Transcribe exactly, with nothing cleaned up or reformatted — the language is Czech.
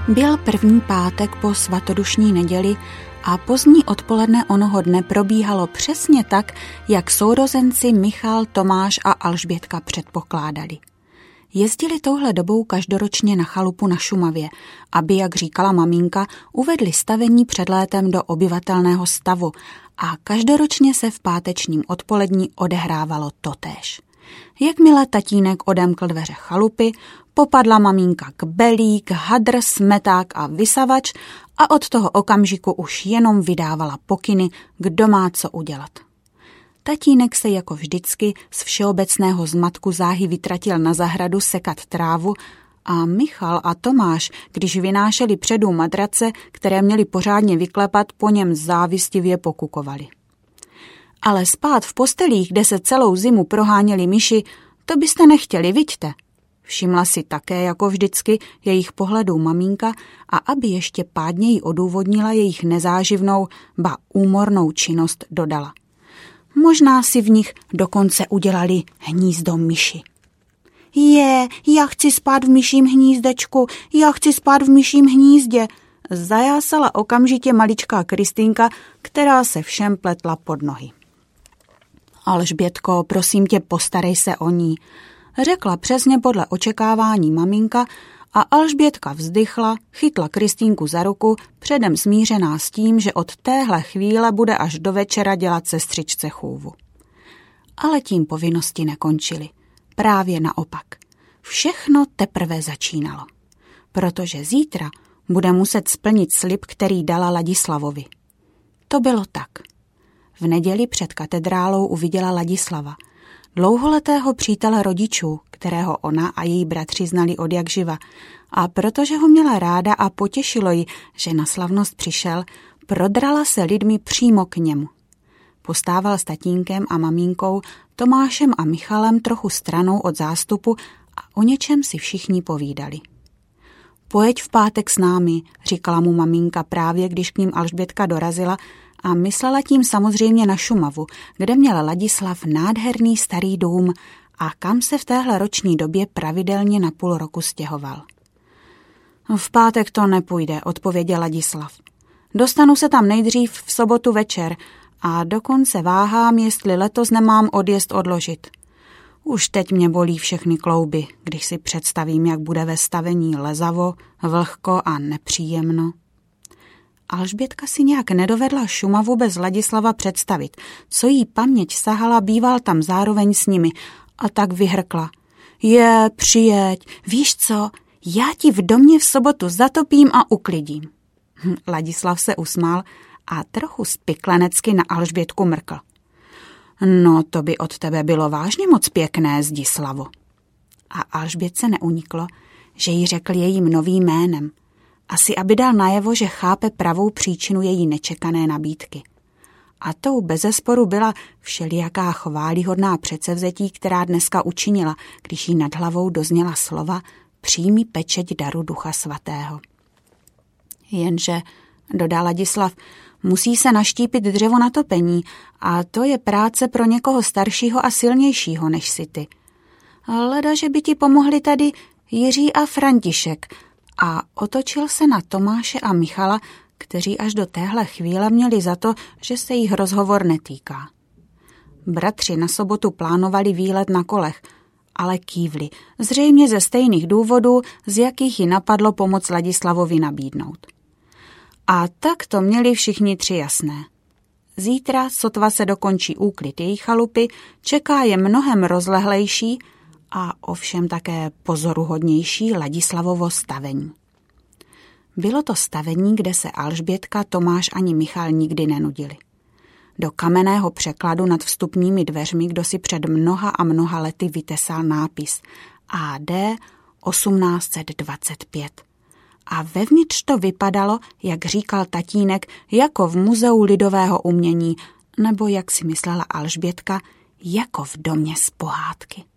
Byl první pátek po svatodušní neděli a pozdní odpoledne onoho dne probíhalo přesně tak, jak sourozenci Michal, Tomáš a Alžbětka předpokládali. Jezdili touhle dobou každoročně na chalupu na Šumavě, aby, jak říkala maminka, uvedli stavení před létem do obyvatelného stavu a každoročně se v pátečním odpolední odehrávalo totéž. Jakmile tatínek odemkl dveře chalupy, popadla maminka k belík, hadr, smeták a vysavač a od toho okamžiku už jenom vydávala pokyny, kdo má co udělat. Tatínek se jako vždycky z všeobecného zmatku záhy vytratil na zahradu sekat trávu a Michal a Tomáš, když vynášeli předu madrace, které měli pořádně vyklepat, po něm závistivě pokukovali. Ale spát v postelích, kde se celou zimu proháněli myši, to byste nechtěli, viďte. Všimla si také, jako vždycky, jejich pohledů maminka a aby ještě pádněji odůvodnila jejich nezáživnou, ba úmornou činnost, dodala. Možná si v nich dokonce udělali hnízdo myši. Je, já chci spát v myším hnízdečku, já chci spát v myším hnízdě, zajásala okamžitě maličká Kristýnka, která se všem pletla pod nohy. Alžbětko, prosím tě, postarej se o ní, řekla přesně podle očekávání maminka a Alžbětka vzdychla, chytla Kristýnku za ruku, předem smířená s tím, že od téhle chvíle bude až do večera dělat sestřičce chůvu. Ale tím povinnosti nekončily. Právě naopak. Všechno teprve začínalo. Protože zítra bude muset splnit slib, který dala Ladislavovi. To bylo tak. V neděli před katedrálou uviděla Ladislava, dlouholetého přítele rodičů, kterého ona a její bratři znali odjakživa, a protože ho měla ráda a potěšilo ji, že na slavnost přišel, prodrala se lidmi přímo k němu. Postával s tatínkem a mamínkou, Tomášem a Michalem trochu stranou od zástupu a o něčem si všichni povídali. Pojeď v pátek s námi, říkala mu maminka právě, když k ním Alžbětka dorazila, a myslela tím samozřejmě na Šumavu, kde měl Ladislav nádherný starý dům a kam se v téhle roční době pravidelně na půl roku stěhoval. V pátek to nepůjde, odpověděl Ladislav. Dostanu se tam nejdřív v sobotu večer a dokonce váhám, jestli letos nemám odjezd odložit. Už teď mě bolí všechny klouby, když si představím, jak bude ve stavení lezavo, vlhko a nepříjemno. Alžbětka si nějak nedovedla Šumavu bez Ladislava představit. Co jí paměť sahala, býval tam zároveň s nimi a tak vyhrkla. Je, přijeď, víš co, já ti v domě v sobotu zatopím a uklidím. Ladislav se usmál a trochu spiklenecky na Alžbětku mrkl. No, to by od tebe bylo vážně moc pěkné, Zdislavo. A Alžbětce neuniklo, že jí řekl jejím novým jménem. Asi aby dal najevo, že chápe pravou příčinu její nečekané nabídky. A tou bezesporu byla všelijaká chválihodná předsevzetí, která dneska učinila, když jí nad hlavou dozněla slova přijmi pečeť daru Ducha Svatého. Jenže, dodal Ladislav, musí se naštípit dřevo na topení a to je práce pro někoho staršího a silnějšího než si ty. Leda, že by ti pomohli tady Jiří a František, a otočil se na Tomáše a Michala, kteří až do téhle chvíle měli za to, že se jich rozhovor netýká. Bratři na sobotu plánovali výlet na kolech, ale kývli, zřejmě ze stejných důvodů, z jakých ji napadlo pomoc Ladislavovi nabídnout. A tak to měli všichni tři jasné. Zítra, sotva se dokončí úklid její chalupy, čeká je mnohem rozlehlejší a ovšem také pozoruhodnější Ladislavovo stavení. Bylo to stavení, kde se Alžbětka, Tomáš ani Michal nikdy nenudili. Do kamenného překladu nad vstupními dveřmi kdo si před mnoha a mnoha lety vytesal nápis A D osmnáct set dvacet pět. A vevnitř to vypadalo, jak říkal tatínek, jako v muzeu lidového umění, nebo jak si myslela Alžbětka, jako v domě z pohádky.